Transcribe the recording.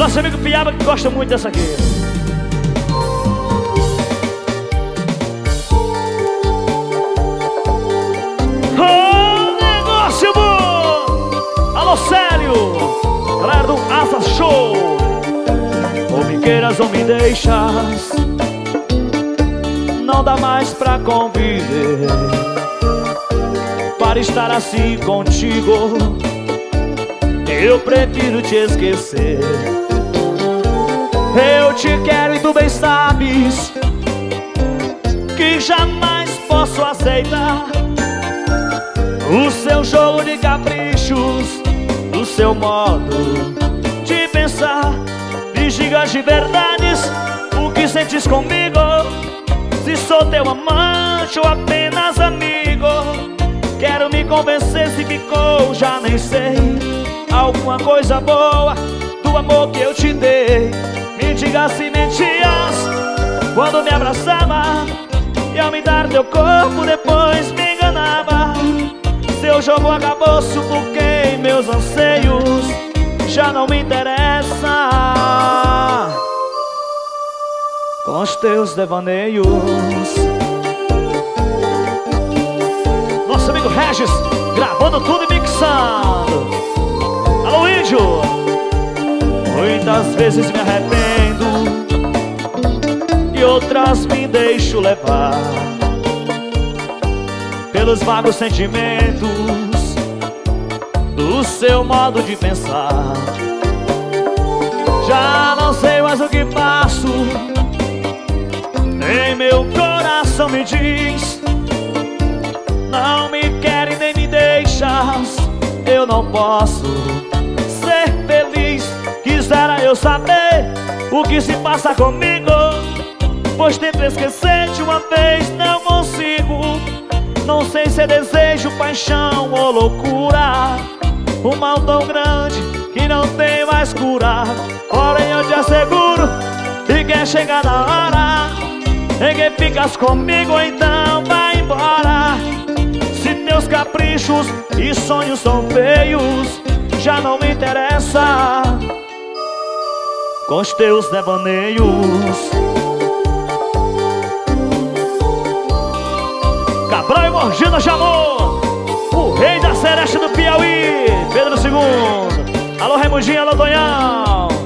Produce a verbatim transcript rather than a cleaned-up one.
Nosso amigo Piaba que gosta muito dessa aqui. Oh, negócio bom! Alô, sério! Galera do Asa Show! Ou me queiras ou me deixas, não dá mais pra conviver. Para estar assim contigo, eu prefiro te esquecer. Eu te quero e tu bem sabes que jamais posso aceitar o seu jogo de caprichos, o seu modo de pensar. Me digas de verdades o que sentes comigo, se sou teu amante ou apenas amigo. Quero me convencer se ficou, já nem sei, alguma coisa boa do amor que eu te dei. Me diga se mentias quando me abraçava e ao me dar teu corpo depois me enganava. Seu jogo acabou, sufoquei meus anseios, já não me interessa com os teus devaneios. Nosso amigo Regis gravando tudo e mixando. Alô, Índio! Muitas vezes me arrependo e outras me deixo levar pelos vagos sentimentos do seu modo de pensar. Já não sei mais o que passo, nem meu coração me diz. Não me quer e nem me deixas, eu não posso ser feliz. Quisera eu saber o que se passa comigo, pois tento esquecer de uma vez, não consigo. Não sei se é desejo, paixão ou loucura, um mal tão grande que não tem mais cura. Porém eu te asseguro que quer chegar na hora em que ficas comigo, então vai embora. Se teus caprichos e sonhos são feios, já não me interessa com os teus devaneios. Cabral e Morgina de Amor, o rei da seresta do Piauí, Pedro segundo. Alô, Raimundinho, alô, Tonhão.